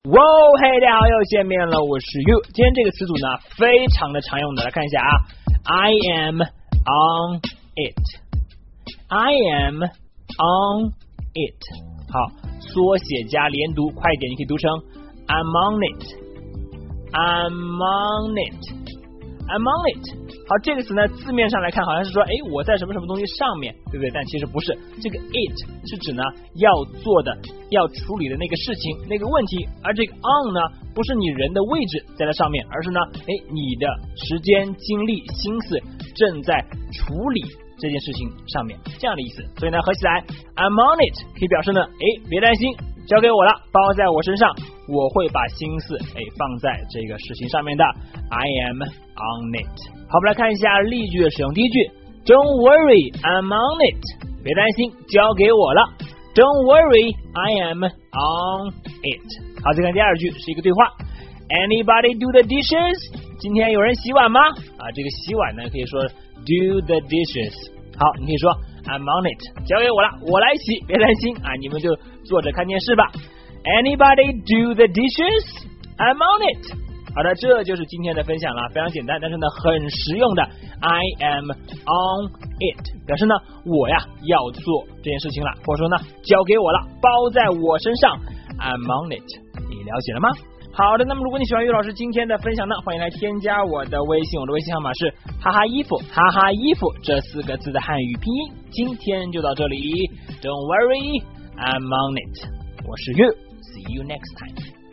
哇，嘿，大家好，又见面了，我是 You。今天这个词组呢，非常的常用的，来看一下啊 ，I am on it，I am on it。好，缩写加连读，快一点，你可以读成 I'm on it，I'm on it，I'm on it。好，这个词呢，字面上来看好像是说，我在什么什么东西上面，对不对？但其实不是，这个 it 是指呢要做的、要处理的那个事情、那个问题，而这个 on 呢，不是你人的位置在它上面，而是呢，你的时间、精力、心思正在处理这件事情上面，这样的意思。所以呢，合起来 I'm on it 可以表示呢，别担心，交给我了，包在我身上，我会把心思放在这个事情上面的。I am on it。好，我们来看一下例句的使用。第一句 Don't worry, I'm on it。别担心，交给我了。Don't worry, I am on it。好，再看第二句是一个对话。Anybody do the dishes？ 今天有人洗碗吗？这个洗碗呢可以说 do the dishes。好，你可以说 I'm on it， 交给我了，我来洗，别担心你们就坐着看电视吧。Anybody do the dishes? I'm on it。好的，这就是今天的分享了，非常简单，但是呢很实用的 I am on it 表示呢我呀要做这件事情了，或者说呢交给我了，包在我身上 I'm on it。 你了解了吗？好的，那么如果你喜欢于老师今天的分享呢，欢迎来添加我的微信，我的微信号码是哈哈衣服，哈哈衣服这4个字的汉语拼音。今天就到这里， Don't worry, I'm on it。 我是 You， See you next time。